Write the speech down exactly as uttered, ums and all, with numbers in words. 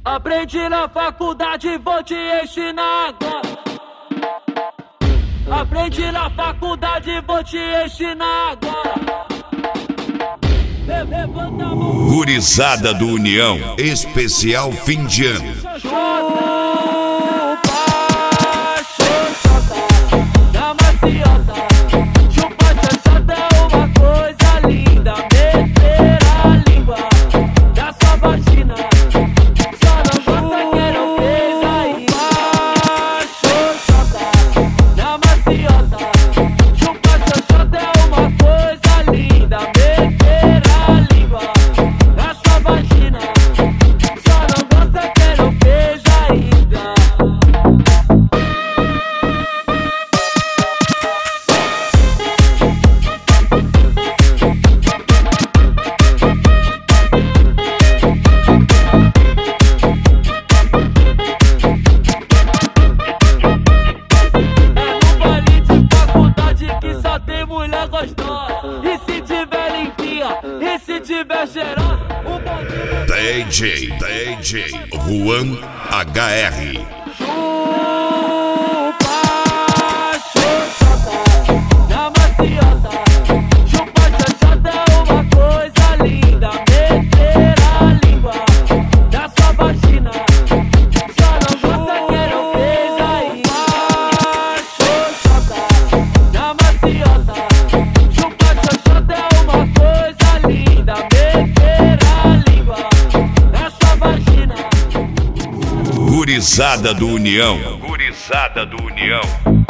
Aprendi na faculdade, vou te ensinar agora. Aprendi na faculdade, vou te ensinar agora. Levanta a mão. Gurizada do União, especial fim de ano. E se tiver limpinha, e se tiver cheirosa, o bandido... D J, D J Juan H R. Chupa, xoxota, na maciota. Chupa, xoxota é uma coisa linda. Meter a língua na sua vagina, só não gosta que não fez ainda. Xoxota, na maciota. Gurizada do União, Gurizada do União.